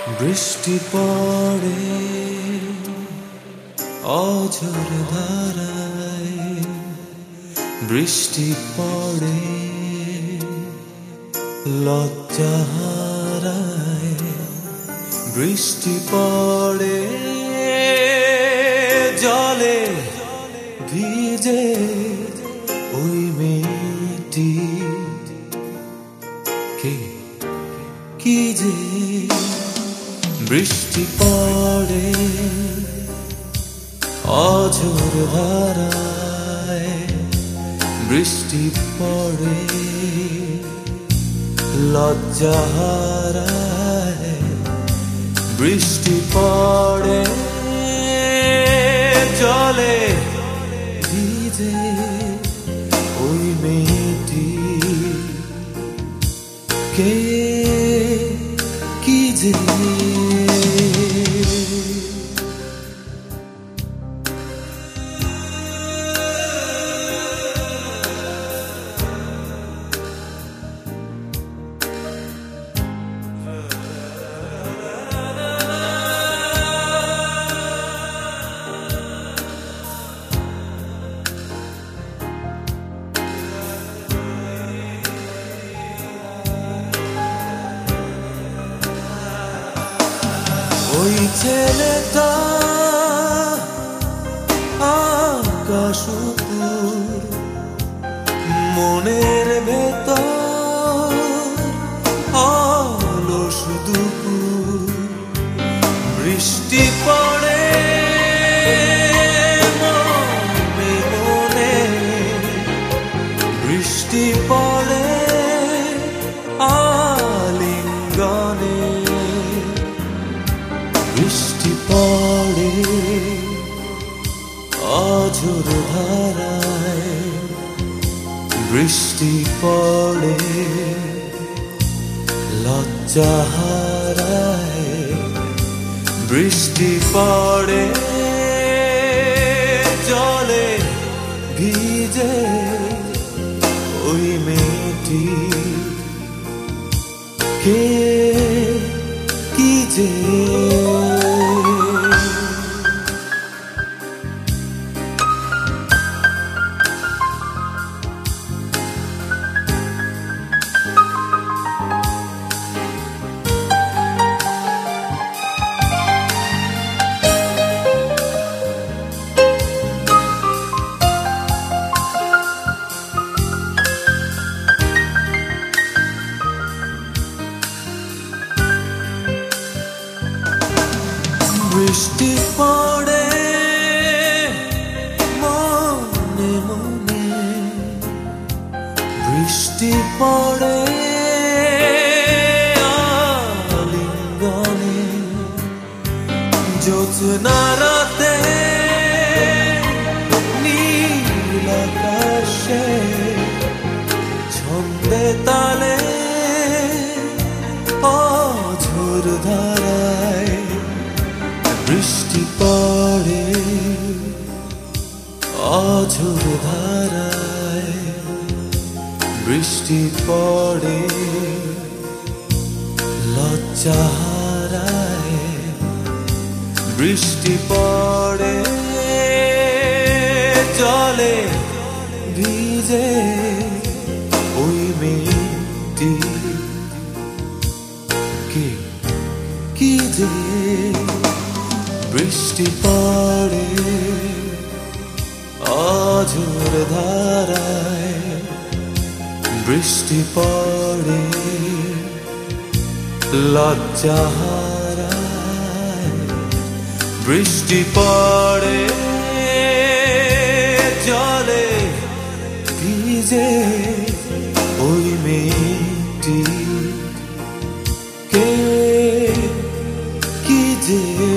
বৃষ্টি পড়ে অঝোর ধারায়, বৃষ্টি পড়ে লজ্জা হারায়, বৃষ্টি পড়ে জলে ভিজে ওই মেয়েটি কে কি যে। বৃষ্টি পড়ে অঝোর ধারায়, বৃষ্টি পড়ে লজ্জা হারায়, বৃষ্টি পড়ে জলে ভিজে ওই মেয়েটি কে কি যে। ওই ছেলেটা আকাশ উপর, মনের ভেতর অলস দুপুর। বৃষ্টি পড়ে মনে মনে, বৃষ্টি পড়ে আলিঙ্গনে, বৃষ্টি পড়ে অঝোর ধারায়, বৃষ্টি পড়ে লজ্জা হারায়, বৃষ্টি পড়ে জলে ভিজে ওই মেয়েটি কে কি যে। বৃষ্টি পড়ে মনে মনে, বৃষ্টি পড়ে আলিঙ্গনে, জ্যোৎস্না রাতে নীল আকাশে ছন্দে তালে অঝোর ধারায়, বৃষ্টি পড়ে অঝোর ধারায়, বৃষ্টি পড়ে লজ্জা হারায়, বৃষ্টি পড়ে জলে ভিজে ওই মেয়েটি কে কি যে। বৃষ্টি পড়ে অঝোর ধারায়, বৃষ্টি পড়ে লজ্জা হারায়, বৃষ্টি পড়ে জলে ভিজে ওই মেয়েটি কে কি যে।